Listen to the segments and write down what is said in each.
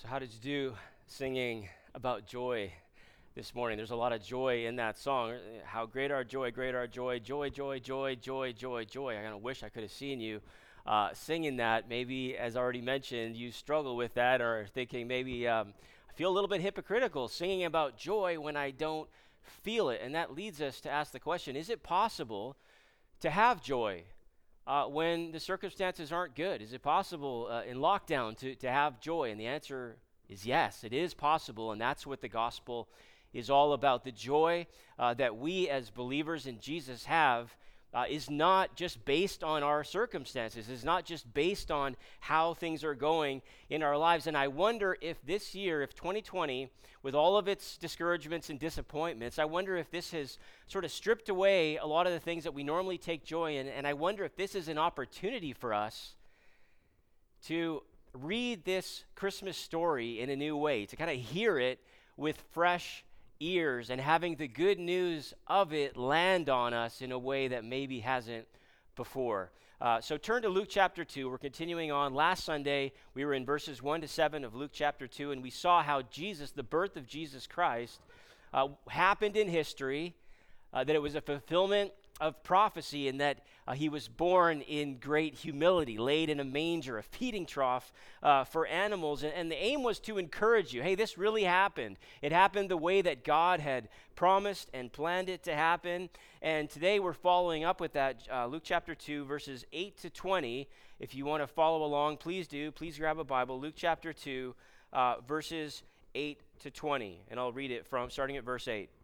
So, how did you do singing about joy this morning? There's a lot of joy in that song. How great our joy, joy, joy, joy, joy, joy, joy, joy. I kind of wish I could have seen you singing that. Maybe, as already mentioned, you struggle with that or thinking maybe I feel a little bit hypocritical singing about joy when I don't feel it. And that leads us to ask the question, is it possible to have joy when the circumstances aren't good? Is it possible in lockdown to have joy? And the answer is yes, it is possible, and that's what the gospel is all about. The joy that we as believers in Jesus have is not just based on our circumstances, is not just based on how things are going in our lives. And I wonder if this year, if 2020, with all of its discouragements and disappointments, I wonder if this has sort of stripped away a lot of the things that we normally take joy in. And I wonder if this is an opportunity for us to read this Christmas story in a new way, to kind of hear it with fresh ears and having the good news of it land on us in a way that maybe hasn't before. So turn to Luke chapter 2. We're continuing on. Last Sunday, we were in verses 1 to 7 of Luke chapter 2, and we saw how Jesus, the birth of Jesus Christ, happened in history, that it was a fulfillment of prophecy, and that he was born in great humility, laid in a manger, a feeding trough for animals. And the aim was to encourage you. Hey, this really happened. It happened the way that God had promised and planned it to happen. And today we're following up with that, Luke chapter 2, verses 8 to 20. If you want to follow along, please do. Please grab a Bible. Luke chapter 2, verses 8 to 20. And I'll read it from starting at verse 8.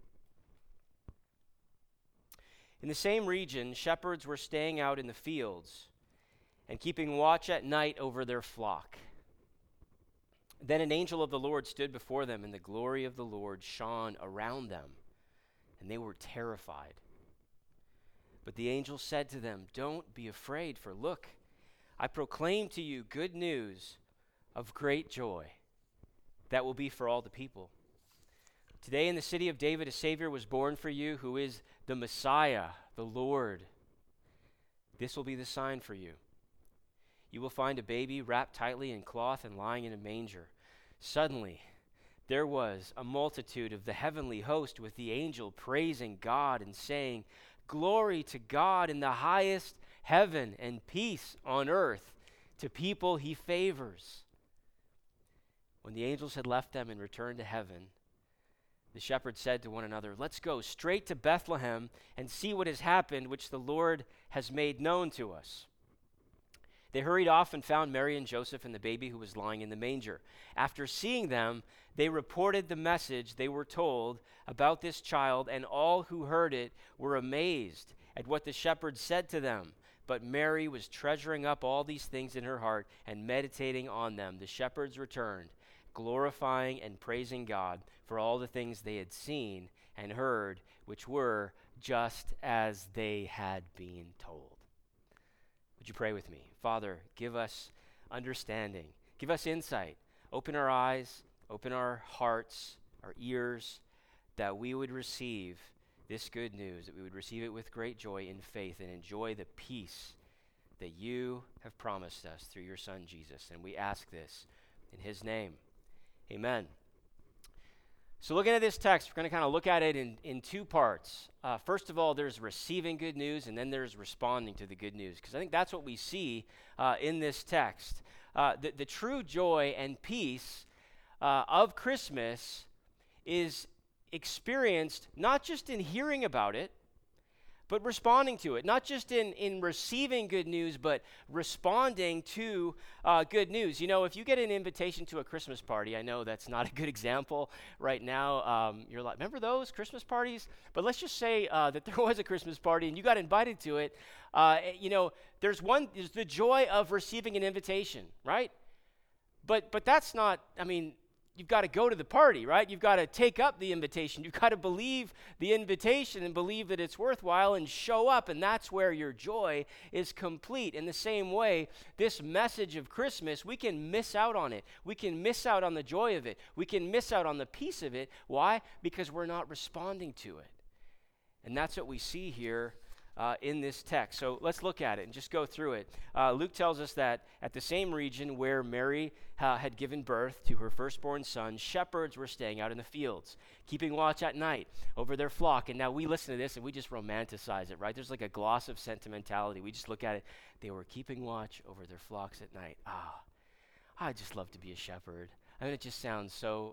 In the same region, shepherds were staying out in the fields and keeping watch at night over their flock. Then an angel of the Lord stood before them, and the glory of the Lord shone around them, and they were terrified. But the angel said to them, "Don't be afraid, for look, I proclaim to you good news of great joy that will be for all the people. Today in the city of David, a Savior was born for you, who is the Messiah, the Lord. This will be the sign for you. You will find a baby wrapped tightly in cloth and lying in a manger." Suddenly, there was a multitude of the heavenly host with the angel praising God and saying, "Glory to God in the highest heaven, and peace on earth to people he favors." When the angels had left them and returned to heaven, the shepherds said to one another, "Let's go straight to Bethlehem and see what has happened, which the Lord has made known to us." They hurried off and found Mary and Joseph and the baby who was lying in the manger. After seeing them, they reported the message they were told about this child, and all who heard it were amazed at what the shepherds said to them. But Mary was treasuring up all these things in her heart and meditating on them. The shepherds returned, glorifying and praising God for all the things they had seen and heard, which were just as they had been told. Would you pray with me? Father, give us understanding, give us insight, open our eyes, open our hearts, our ears, that we would receive this good news, that we would receive it with great joy in faith and enjoy the peace that you have promised us through your Son, Jesus. And we ask this in his name. Amen. So looking at this text, we're going to kind of look at it in two parts. First of all, there's receiving good news, and then there's responding to the good news, because I think that's what we see in this text. The true joy and peace of Christmas is experienced not just in hearing about it, but responding to it. Not just in receiving good news, but responding to good news. You know, if you get an invitation to a Christmas party, I know that's not a good example right now. You're like, remember those Christmas parties? But let's just say that there was a Christmas party and you got invited to it. You know, there's the joy of receiving an invitation, right? But that's not, I mean, you've got to go to the party, right? You've got to take up the invitation. You've got to believe the invitation and believe that it's worthwhile and show up, and that's where your joy is complete. In the same way, this message of Christmas, we can miss out on it. We can miss out on the joy of it. We can miss out on the peace of it. Why? Because we're not responding to it. And that's what we see here in this text. So let's look at it and just go through it. Luke tells us that at the same region where Mary had given birth to her firstborn son, shepherds were staying out in the fields, keeping watch at night over their flock. And now we listen to this and we just romanticize it, right? There's like a gloss of sentimentality. We just look at it. They were keeping watch over their flocks at night. I'd just love to be a shepherd. I mean, it just sounds so,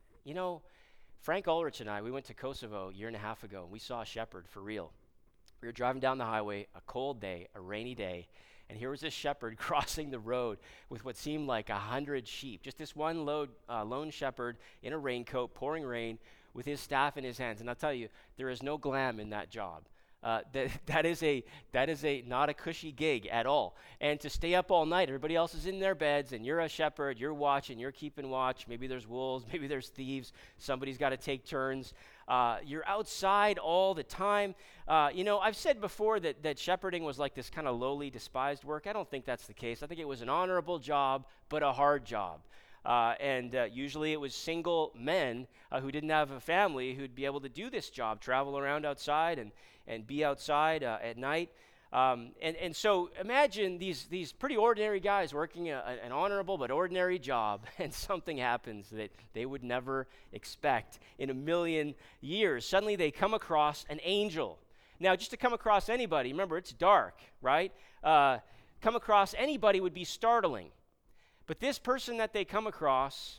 Frank Ulrich and I, we went to Kosovo a year and a half ago, and we saw a shepherd for real. We were driving down the highway, a cold day, a rainy day, and here was this shepherd crossing the road with what seemed like 100 sheep. Just this one lone shepherd in a raincoat, pouring rain, with his staff in his hands. And I'll tell you, there is no glam in that job. That is not a cushy gig at all. And to stay up all night, everybody else is in their beds, and you're a shepherd, you're watching, you're keeping watch. Maybe there's wolves, maybe there's thieves. Somebody's got to take turns. You're outside all the time. I've said before that shepherding was like this kind of lowly, despised work. I don't think that's the case. I think it was an honorable job, but a hard job. Usually it was single men who didn't have a family who'd be able to do this job, travel around outside and be outside at night. And so imagine these pretty ordinary guys working an honorable but ordinary job, and something happens that they would never expect in a million years. Suddenly they come across an angel. Now, just to come across anybody, remember, it's dark, right? Come across anybody would be startling. But this person that they come across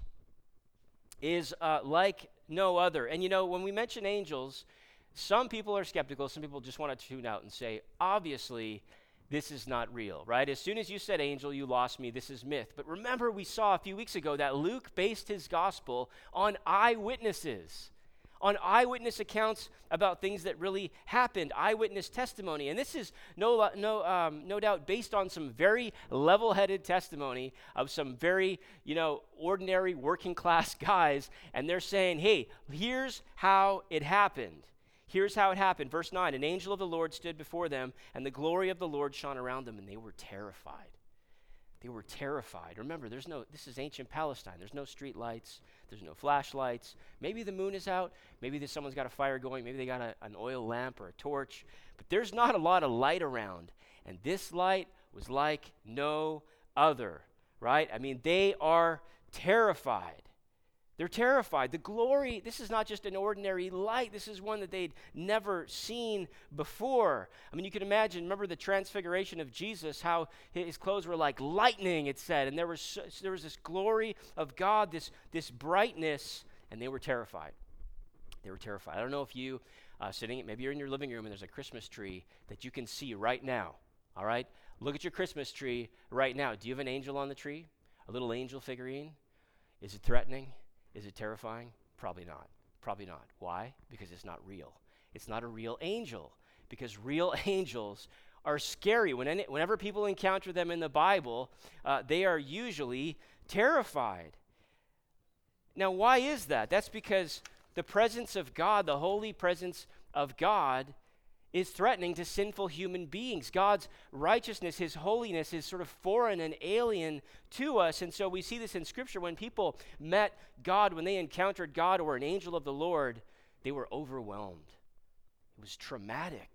is like no other. And when we mention angels, some people are skeptical. Some people just want to tune out and say, obviously, this is not real, right? As soon as you said angel, you lost me. This is myth. But remember, we saw a few weeks ago that Luke based his gospel on eyewitnesses, on eyewitness accounts about things that really happened, eyewitness testimony. And this is no doubt based on some very level-headed testimony of some very, ordinary working class guys. And they're saying, hey, here's how it happened. Here's how it happened. Verse 9, an angel of the Lord stood before them, and the glory of the Lord shone around them, and they were terrified. They were terrified. Remember, this is ancient Palestine. There's no street lights. There's no flashlights. Maybe the moon is out. Maybe someone's got a fire going. Maybe they got an oil lamp or a torch. But there's not a lot of light around. And this light was like no other, right? I mean, they are terrified. They're terrified. The glory, this is not just an ordinary light. This is one that they'd never seen before. I mean, you can imagine, remember the transfiguration of Jesus, how his clothes were like lightning, it said. And there was this glory of God, this brightness, and they were terrified. They were terrified. I don't know if you, maybe you're in your living room and there's a Christmas tree that you can see right now, all right? Look at your Christmas tree right now. Do you have an angel on the tree? A little angel figurine? Is it threatening? Is it terrifying? Probably not. Probably not. Why? Because it's not real. It's not a real angel. Because real angels are scary. Whenever people encounter them in the Bible, they are usually terrified. Now, why is that? That's because the presence of God, the holy presence of God, is threatening to sinful human beings. God's righteousness, his holiness is sort of foreign and alien to us. And so we see this in Scripture. When people met God, when they encountered God or an angel of the Lord, they were overwhelmed. It was traumatic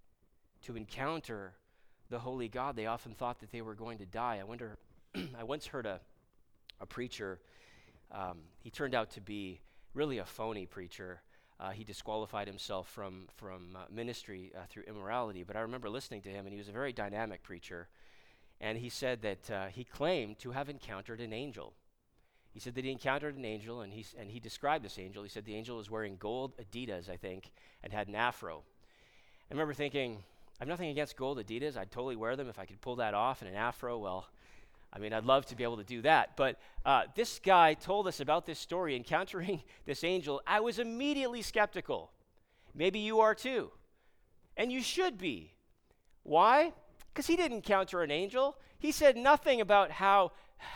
to encounter the holy God. They often thought that they were going to die. I once heard a preacher, he turned out to be really a phony preacher. He disqualified himself from ministry through immorality. But I remember listening to him, and he was a very dynamic preacher. And he said that he claimed to have encountered an angel. He said that he encountered an angel, and he described this angel. He said the angel was wearing gold Adidas, I think, and had an afro. I remember thinking, I have nothing against gold Adidas. I'd totally wear them if I could pull that off, and an afro, well, I mean, I'd love to be able to do that. But this guy told us about this story, encountering this angel. I was immediately skeptical. Maybe you are too. And you should be. Why? Because he didn't encounter an angel. He said nothing about how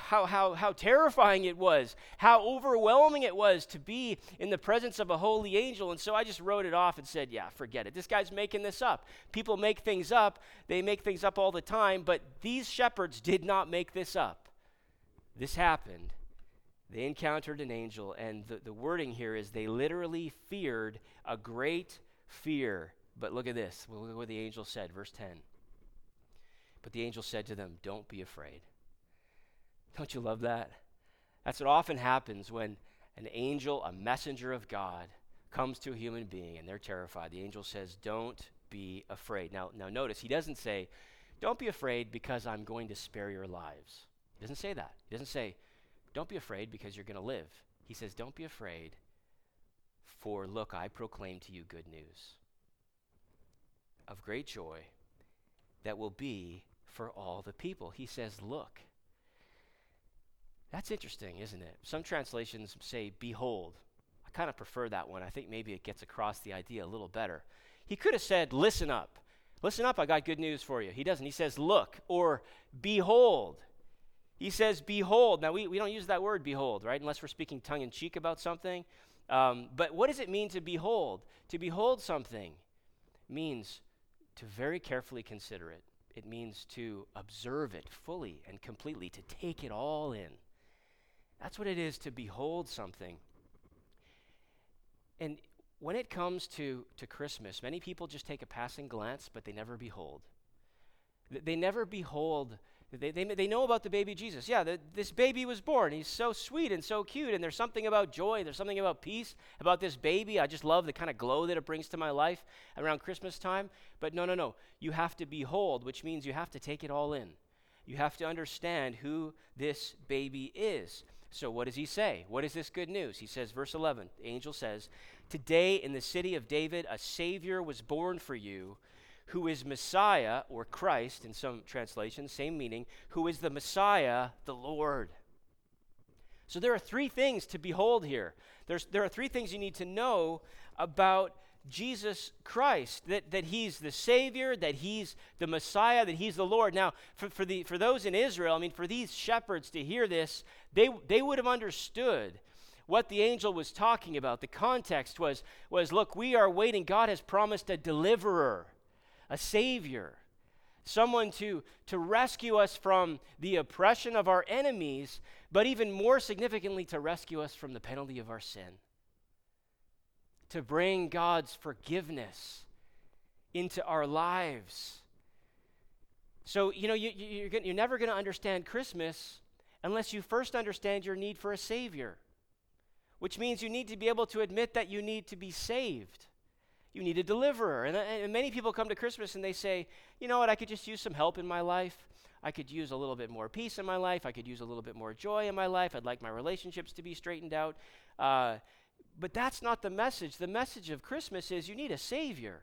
terrifying it was, how overwhelming it was to be in the presence of a holy angel. And so I just wrote it off and said, yeah, forget it. This guy's making this up. People make things up. They make things up all the time, but these shepherds did not make this up. This happened. They encountered an angel, and the wording here is they literally feared a great fear But look at this. Look at what the angel said, verse 10. But the angel said to them, don't be afraid. Don't you love that? That's what often happens when an angel, a messenger of God, comes to a human being and they're terrified. The angel says, don't be afraid. Now notice, he doesn't say, don't be afraid because I'm going to spare your lives. He doesn't say that. He doesn't say, don't be afraid because you're going to live. He says, don't be afraid, for look, I proclaim to you good news of great joy that will be for all the people. He says, look. That's interesting, isn't it? Some translations say, behold. I kind of prefer that one. I think maybe it gets across the idea a little better. He could have said, listen up. Listen up, I got good news for you. He doesn't. He says, look, or behold. He says, behold. Now, we don't use that word, behold, right? Unless we're speaking tongue-in-cheek about something. But what does it mean to behold? To behold something means to very carefully consider it. It means to observe it fully and completely, to take it all in. That's what it is to behold something. And when it comes to Christmas, many people just take a passing glance, but they never behold. They never behold. They know about the baby Jesus. Yeah, this baby was born. He's so sweet and so cute, and there's something about joy. There's something about peace about this baby. I just love the kind of glow that it brings to my life around Christmas time. But no. You have to behold, which means you have to take it all in. You have to understand who this baby is. So what does he say? What is this good news? He says, verse 11, the angel says, today in the city of David, a Savior was born for you, who is Messiah, or Christ in some translations, same meaning, who is the Messiah, the Lord. So there are three things to behold here. There are three things you need to know about Jesus Christ, that he's the Savior, that he's the Messiah, that he's the Lord. Now, for those in Israel, for these shepherds to hear this, they would have understood what the angel was talking about. The context was, look, we are waiting. God has promised a deliverer, a Savior, someone to rescue us from the oppression of our enemies, but even more significantly, to rescue us from the penalty of our sin. To bring God's forgiveness into our lives. So, you're never going to understand Christmas unless you first understand your need for a Savior, which means you need to be able to admit that you need to be saved. You need a deliverer. And many people come to Christmas and they say, you know what, I could just use some help in my life. I could use a little bit more peace in my life. I could use a little bit more joy in my life. I'd like my relationships to be straightened out. But that's not the message. The message of Christmas is you need a Savior.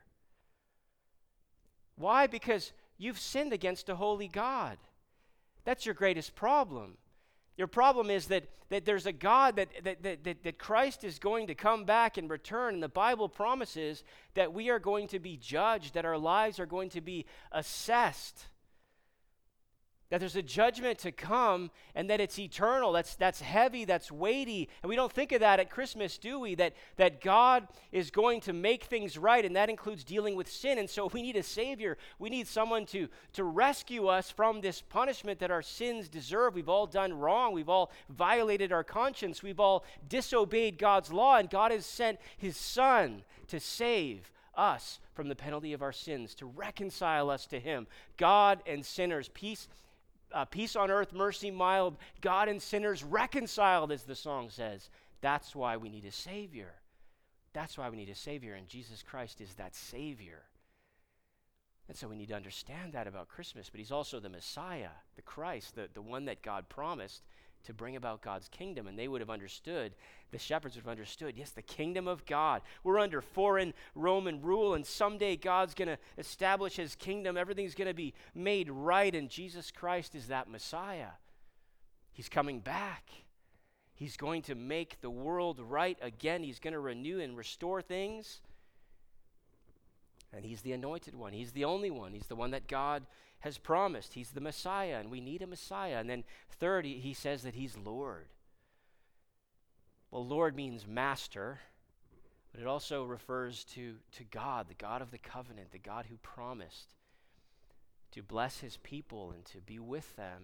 Why? Because you've sinned against a holy God. That's your greatest problem. Your problem is that there's a God that Christ is going to come back and return, and the Bible promises that we are going to be judged, that our lives are going to be assessed, that there's a judgment to come, and that it's eternal. That's heavy, that's weighty. And we don't think of that at Christmas, do we? That God is going to make things right, and that includes dealing with sin. And so we need a Savior. We need someone to rescue us from this punishment that our sins deserve. We've all done wrong. We've all violated our conscience. We've all disobeyed God's law, and God has sent his Son to save us from the penalty of our sins, to reconcile us to him. God and sinners, peace on earth, mercy mild, God and sinners reconciled, as the song says. That's why we need a Savior. That's why we need a Savior, and Jesus Christ is that Savior. And so we need to understand that about Christmas, but he's also the Messiah, the Christ, the one that God promised to bring about God's kingdom. And they would have understood, the shepherds would have understood, yes, the kingdom of God. We're under foreign Roman rule, and someday God's going to establish his kingdom. Everything's going to be made right, and Jesus Christ is that Messiah. He's coming back. He's going to make the world right again. He's going to renew and restore things. And he's the anointed one. He's the only one. He's the one that God has promised. He's the Messiah, and we need a Messiah. And then third, he says that he's Lord. Well, Lord means master, but it also refers to God, the God of the covenant, the God who promised to bless his people and to be with them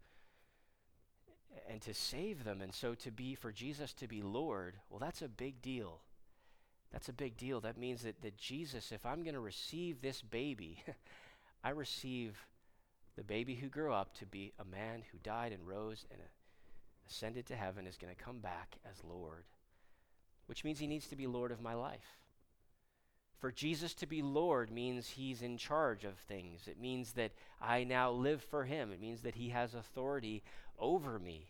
and to save them. And so for Jesus to be Lord, well, that's a big deal. That's a big deal. That means that Jesus, if I'm going to receive this baby, I receive the baby who grew up to be a man who died and rose and ascended to heaven, is going to come back as Lord, which means he needs to be Lord of my life. For Jesus to be Lord means he's in charge of things. It means that I now live for him. It means that he has authority over me.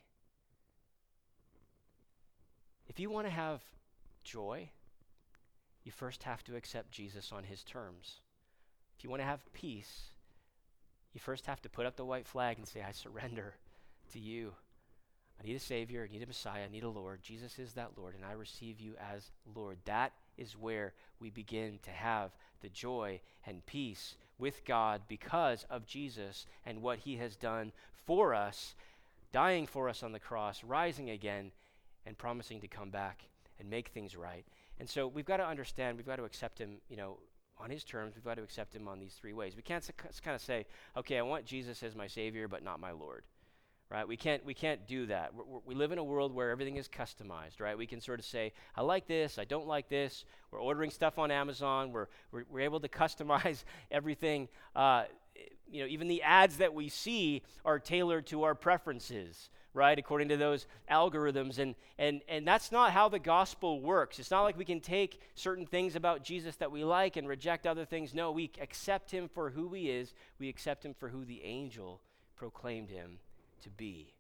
If you want to have joy, you first have to accept Jesus on his terms. If you want to have peace, you first have to put up the white flag and say, I surrender to you. I need a Savior, I need a Messiah, I need a Lord. Jesus is that Lord, and I receive you as Lord. That is where we begin to have the joy and peace with God because of Jesus and what he has done for us, dying for us on the cross, rising again, and promising to come back and make things right. And so we've got to understand, we've got to accept him, on his terms. We've got to accept him on these three ways. We can't kind of say, okay, I want Jesus as my Savior, but not my Lord. Right? We can't do that. We live in a world where everything is customized, right? We can sort of say, I like this, I don't like this. We're ordering stuff on Amazon. We're able to customize everything. Even the ads that we see are tailored to our preferences, right? According to those algorithms. And that's not how the gospel works. It's not like we can take certain things about Jesus that we like and reject other things. No, we accept him for who he is. We accept him for who the angel proclaimed him to be.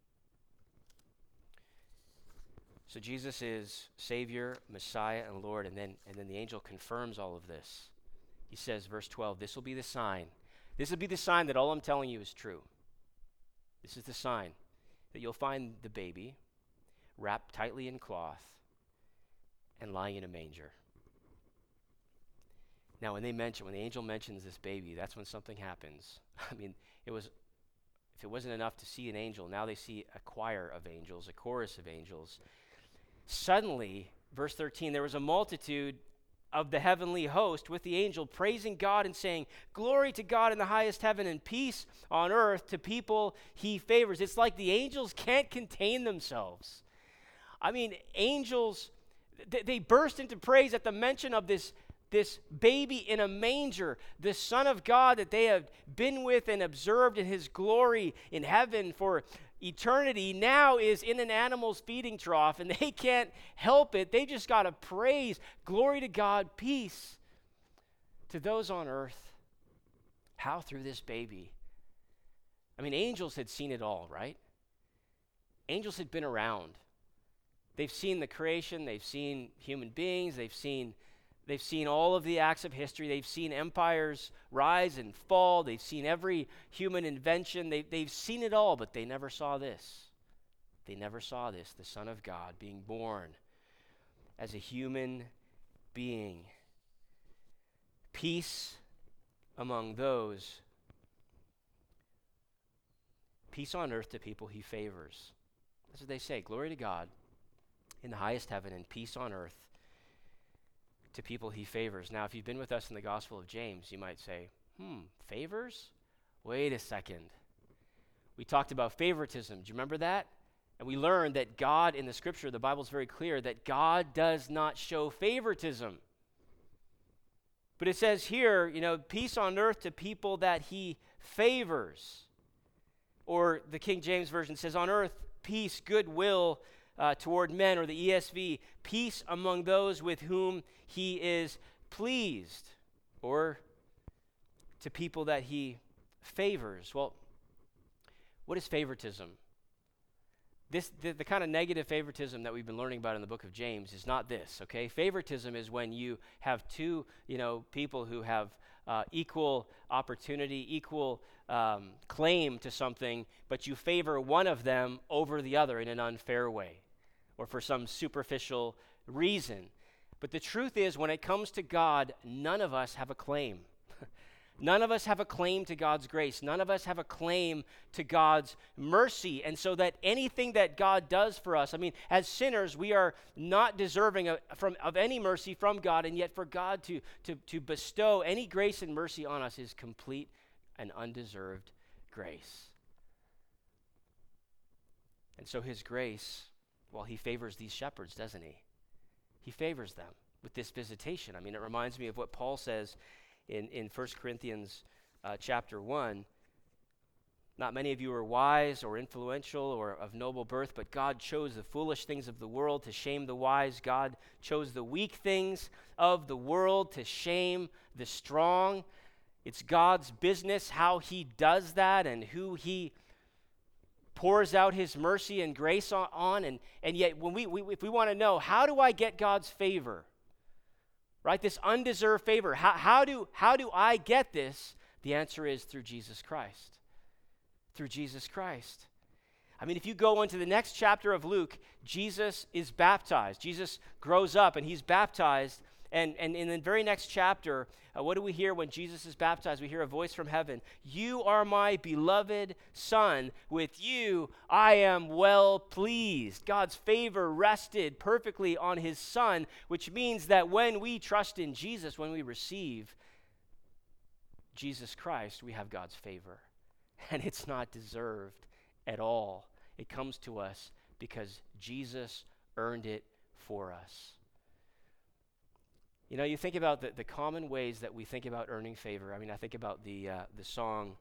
So Jesus is Savior, Messiah, and Lord, and then the angel confirms all of this. He says, verse 12, this will be the sign. This will be the sign that all I'm telling you is true. This is the sign that you'll find the baby wrapped tightly in cloth and lying in a manger. Now, when the angel mentions this baby, that's when something happens. I mean, if it wasn't enough to see an angel, now they see a choir of angels, a chorus of angels. Suddenly, verse 13, there was a multitude of the heavenly host with the angel praising God and saying, glory to God in the highest heaven and peace on earth to people he favors. It's like the angels can't contain themselves. I mean, angels, they burst into praise at the mention of this baby in a manger, the Son of God that they have been with and observed in his glory in heaven for eternity, now is in an animal's feeding trough, and they can't help it. They just got to praise. Glory to God, peace to those on earth. How? Through this baby. I mean, angels had seen it all, right? Angels had been around. They've seen the creation. They've seen human beings. They've seen all of the acts of history. They've seen empires rise and fall. They've seen every human invention. They've seen it all, but they never saw this. They never saw this, the Son of God being born as a human being. Peace among those. Peace on earth to people he favors. That's what they say. Glory to God in the highest heaven and peace on earth to people he favors. Now, if you've been with us in the Gospel of James, you might say, favors? Wait a second. We talked about favoritism. Do you remember that? And we learned that God, in the Scripture, the Bible's very clear, that God does not show favoritism. But it says here, peace on earth to people that he favors. Or the King James Version says, on earth, peace, goodwill toward men, or the ESV, peace among those with whom he is pleased, or to people that he favors. Well, what is favoritism? The kind of negative favoritism that we've been learning about in the book of James is not this, okay? Favoritism is when you have two, people who have equal opportunity, equal claim to something, but you favor one of them over the other in an unfair way or for some superficial reason. But the truth is, when it comes to God, none of us have a claim. None of us have a claim to God's grace. None of us have a claim to God's mercy. And so that anything that God does for us, as sinners, we are not deserving of any mercy from God, and yet for God to bestow any grace and mercy on us is complete and undeserved grace. And so his grace, he favors these shepherds, doesn't he? He favors them. with this visitation. I mean, it reminds me of what Paul says in 1 Corinthians chapter 1. Not many of you are wise or influential or of noble birth, but God chose the foolish things of the world to shame the wise. God chose the weak things of the world to shame the strong. It's God's business how he does that and who he pours out his mercy and grace on. And yet, when if we want to know, how do I get God's favor? Right? This undeserved favor. How do I get this? The answer is through Jesus Christ. Through Jesus Christ. I mean, if you go into the next chapter of Luke, Jesus is baptized. Jesus grows up and he's baptized. And in the very next chapter, what do we hear when Jesus is baptized? We hear a voice from heaven. You are my beloved Son. With you I am well pleased. God's favor rested perfectly on his Son, which means that when we trust in Jesus, when we receive Jesus Christ, we have God's favor. And it's not deserved at all. It comes to us because Jesus earned it for us. You know, you think about the common ways that we think about earning favor. I mean, I think about the song.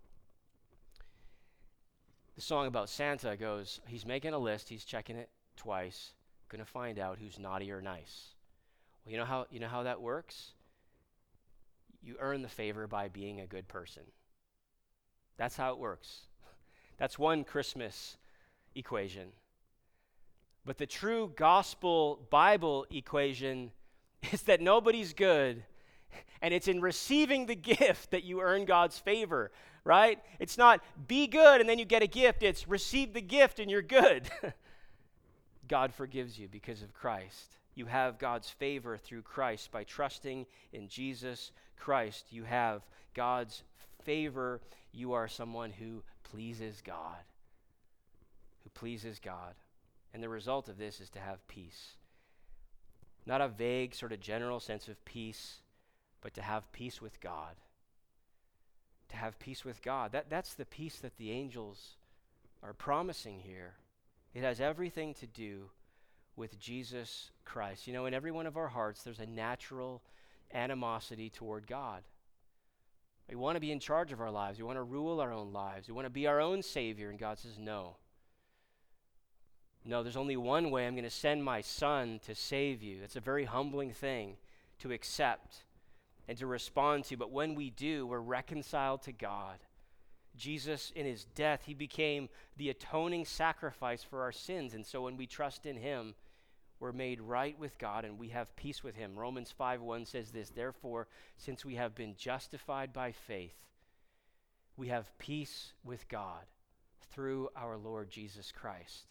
The song about Santa goes, he's making a list, he's checking it twice, gonna find out who's naughty or nice. Well, you know how that works? You earn the favor by being a good person. That's how it works. That's one Christmas equation. But the true gospel Bible equation is that nobody's good, and it's in receiving the gift that you earn God's favor, right? It's not be good and then you get a gift. It's receive the gift and you're good. God forgives you because of Christ. You have God's favor through Christ. By trusting in Jesus Christ, you have God's favor. You are someone who pleases God. Who pleases God. And the result of this is to have peace. Not a vague sort of general sense of peace, but to have peace with God. To have peace with God. That's the peace that the angels are promising here. It has everything to do with Jesus Christ. You know, in every one of our hearts, there's a natural animosity toward God. We want to be in charge of our lives. We want to rule our own lives. We want to be our own Savior. And God says, no. No, there's only one way. I'm going to send my Son to save you. It's a very humbling thing to accept and to respond to. But when we do, we're reconciled to God. Jesus, in his death, he became the atoning sacrifice for our sins. And so when we trust in him, we're made right with God and we have peace with him. Romans 5:1 says this, therefore, since we have been justified by faith, we have peace with God through our Lord Jesus Christ.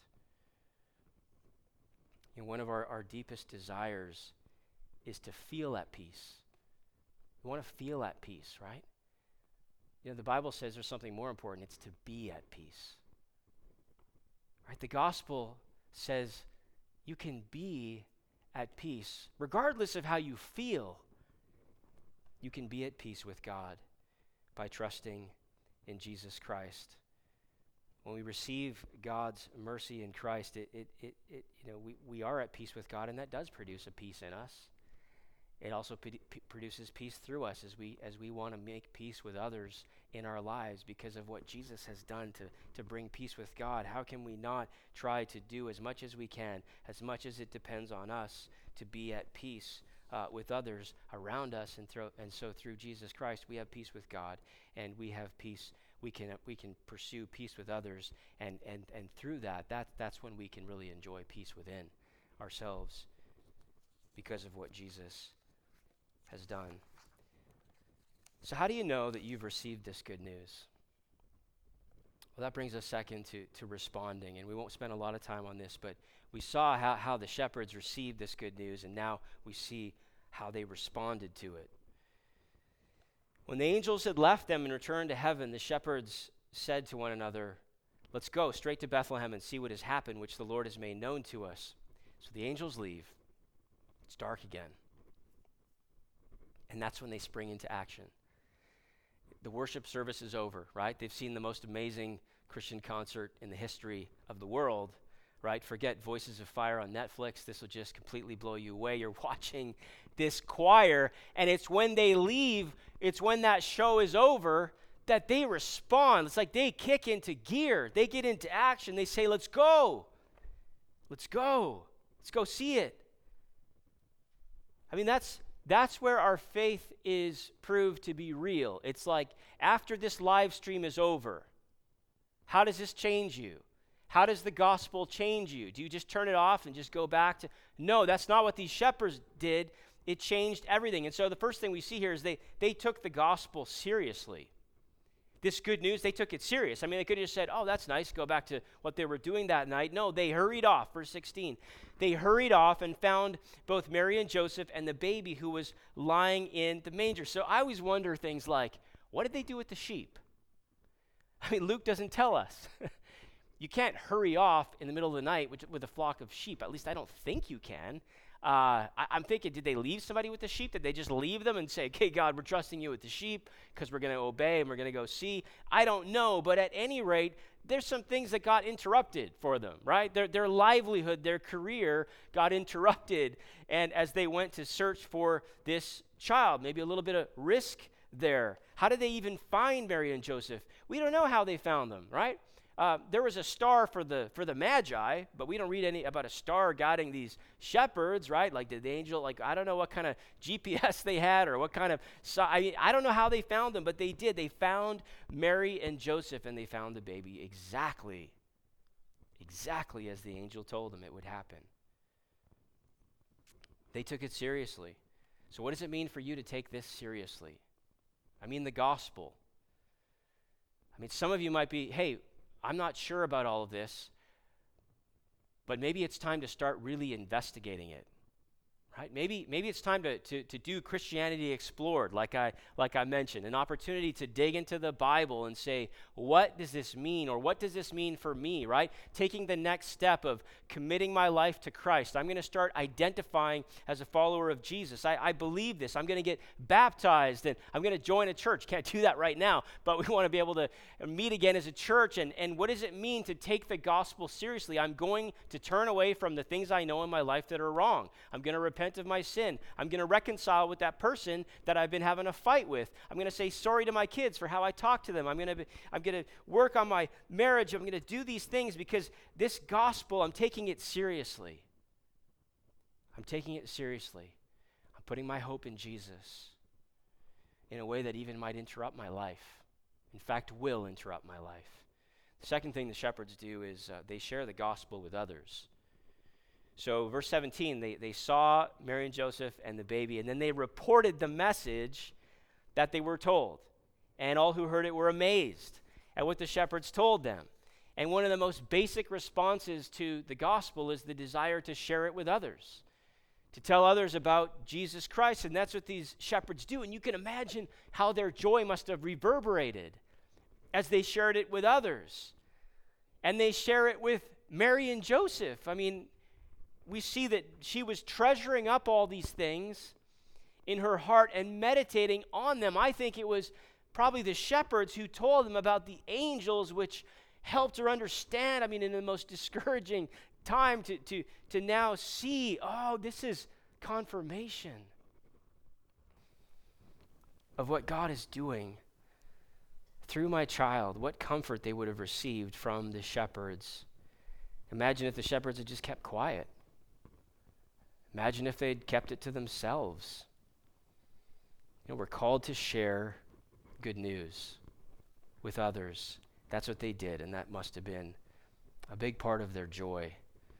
And one of our deepest desires is to feel at peace. We want to feel at peace, right? You know, the Bible says there's something more important. It's to be at peace. Right? The gospel says you can be at peace regardless of how you feel. You can be at peace with God by trusting in Jesus Christ. When we receive God's mercy in Christ, we are at peace with God, and that does produce a peace in us. It also produces peace through us as we want to make peace with others in our lives because of what Jesus has done to bring peace with God. How can we not try to do as much as we can, as much as it depends on us, to be at peace with others around us? And so through Jesus Christ, we have peace with God, and we have peace. We can pursue peace with others, and through that's when we can really enjoy peace within ourselves because of what Jesus has done. So how do you know that you've received this good news? Well, that brings us second to responding, and we won't spend a lot of time on this, but we saw how the shepherds received this good news, and now we see how they responded to it. When the angels had left them and returned to heaven, the shepherds said to one another, let's go straight to Bethlehem and see what has happened, which the Lord has made known to us. So the angels leave. It's dark again. And that's when they spring into action. The worship service is over, right? They've seen the most amazing Christian concert in the history of the world, right? Forget Voices of Fire on Netflix. This will just completely blow you away. You're watching this choir, and it's when they leave, it's when that show is over that they respond. It's like they kick into gear. They get into action. They say, let's go. Let's go. Let's go see it. I mean, that's where our faith is proved to be real. It's like after this live stream is over, how does this change you? How does the gospel change you? Do you just turn it off and just go back to? No, that's not what these shepherds did. It changed everything. And so the first thing we see here is they took the gospel seriously. This good news, they took it serious. I mean, they could have just said, oh, that's nice, go back to what they were doing that night. No, they hurried off, verse 16. They hurried off and found both Mary and Joseph and the baby who was lying in the manger. So I always wonder things like, what did they do with the sheep? I mean, Luke doesn't tell us. You can't hurry off in the middle of the night with a flock of sheep. At least I don't think you can. I'm thinking, did they leave somebody with the sheep? Did they just leave them and say, okay, God, we're trusting you with the sheep because we're going to obey and we're going to go see? I don't know, but at any rate, there's some things that got interrupted for them, right? Their livelihood, their career got interrupted, and as they went to search for this child, maybe a little bit of risk there. How did they even find Mary and Joseph? We don't know how they found them, right? There was a star for the Magi, but we don't read any about a star guiding these shepherds, right? Like did the angel, I don't know what kind of GPS they had or what kind of, I don't know how they found them, but they did. They found Mary and Joseph, and they found the baby exactly as the angel told them it would happen. They took it seriously. So what does it mean for you to take this seriously? I mean the gospel. I mean, some of you might be, hey, I'm not sure about all of this, but maybe it's time to start really investigating it, right? Maybe it's time to do Christianity Explored, like I mentioned, an opportunity to dig into the Bible and say, what does this mean, or what does this mean for me, right? Taking the next step of committing my life to Christ. I'm going to start identifying as a follower of Jesus. I believe this. I'm going to get baptized, and I'm going to join a church. Can't do that right now, but we want to be able to meet again as a church. And what does it mean to take the gospel seriously? I'm going to turn away from the things I know in my life that are wrong. I'm going to repent of my sin. I'm going to reconcile with that person that I've been having a fight with. I'm going to say sorry to my kids for how I talk to them. I'm going to work on my marriage. I'm going to do these things because this gospel, I'm taking it seriously. I'm taking it seriously. I'm putting my hope in Jesus in a way that even might interrupt my life. In fact, will interrupt my life. The second thing the shepherds do is they share the gospel with others. So verse 17, they saw Mary and Joseph and the baby, and then they reported the message that they were told. And all who heard it were amazed at what the shepherds told them. And one of the most basic responses to the gospel is the desire to share it with others, to tell others about Jesus Christ. And that's what these shepherds do. And you can imagine how their joy must have reverberated as they shared it with others. And they share it with Mary and Joseph. I mean, we see that she was treasuring up all these things in her heart and meditating on them. I think it was probably the shepherds who told them about the angels, which helped her understand, in the most discouraging time to now see, oh, this is confirmation of what God is doing through my child. What comfort they would have received from the shepherds. Imagine if the shepherds had just kept quiet. Imagine if they'd kept it to themselves. We're called to share good news with others. That's what they did, and that must have been a big part of their joy.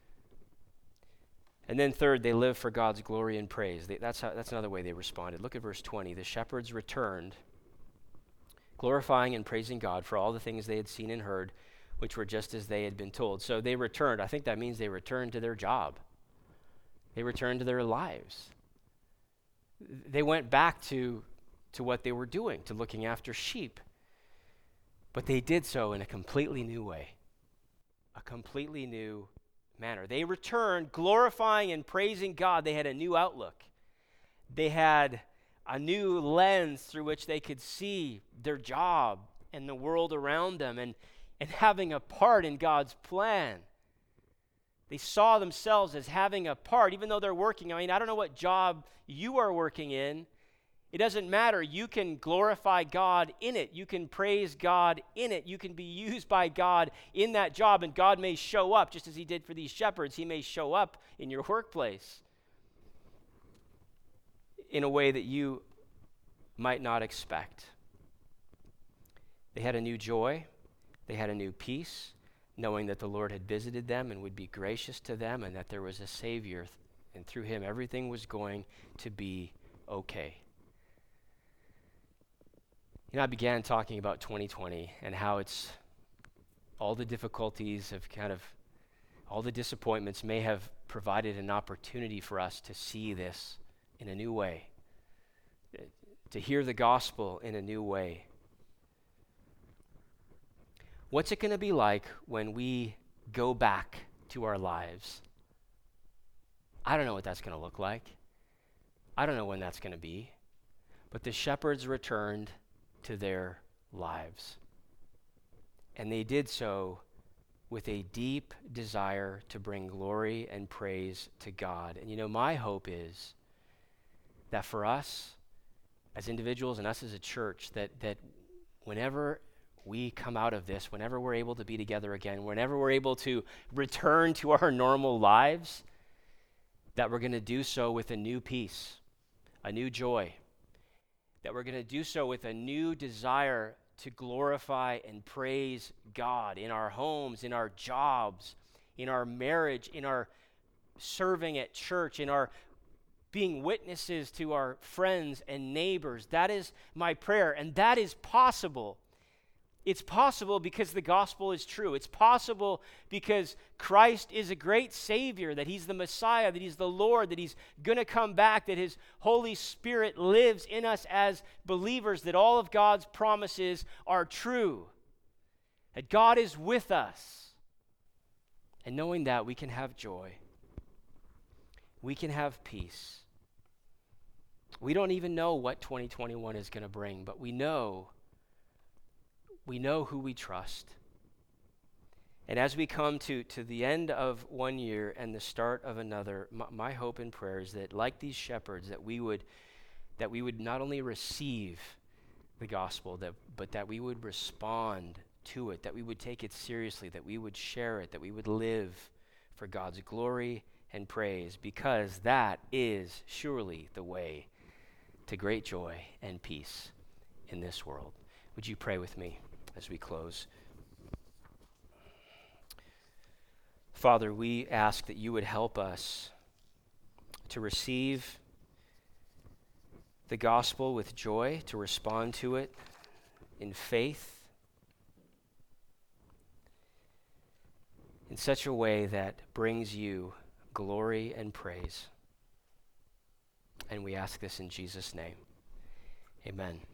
And then third, they lived for God's glory and praise. That's another way they responded. Look at verse 20. The shepherds returned, glorifying and praising God for all the things they had seen and heard, which were just as they had been told. So they returned. I think that means they returned to their job. They returned to their lives. They went back to what they were doing, to looking after sheep. But they did so in a completely new way, a completely new manner. They returned glorifying and praising God. They had a new outlook. They had a new lens through which they could see their job and the world around them and having a part in God's plan. They saw themselves as having a part, even though they're working. I mean, I don't know what job you are working in. It doesn't matter. You can glorify God in it. You can praise God in it. You can be used by God in that job, and God may show up, just as he did for these shepherds. He may show up in your workplace in a way that you might not expect. They had a new joy. They had a new peace, knowing that the Lord had visited them and would be gracious to them, and that there was a Savior, and through him everything was going to be okay. You know, I began talking about 2020 and how it's all the difficulties of all the disappointments may have provided an opportunity for us to see this in a new way, to hear the gospel in a new way. What's it going to be like when we go back to our lives? I don't know what that's going to look like. I don't know when that's going to be. But the shepherds returned to their lives. And they did so with a deep desire to bring glory and praise to God. And you know, my hope is that for us as individuals and us as a church, that whenever we come out of this, whenever we're able to be together again, whenever we're able to return to our normal lives, that we're going to do so with a new peace, a new joy, that we're going to do so with a new desire to glorify and praise God in our homes, in our jobs, in our marriage, in our serving at church, in our being witnesses to our friends and neighbors. That is my prayer, and that is possible. It's possible because the gospel is true. It's possible because Christ is a great Savior, that he's the Messiah, that he's the Lord, that he's going to come back, that his Holy Spirit lives in us as believers, that all of God's promises are true, that God is with us. And knowing that, we can have joy. We can have peace. We don't even know what 2021 is going to bring, but we know who we trust. And as we come to the end of one year and the start of another, my hope and prayer is that, like these shepherds, that we would not only receive the gospel, but that we would respond to it, that we would take it seriously, that we would share it, that we would live for God's glory and praise, because that is surely the way to great joy and peace in this world. Would you pray with me as we close? Father, we ask that you would help us to receive the gospel with joy, to respond to it in faith, in such a way that brings you glory and praise. And we ask this in Jesus' name. Amen.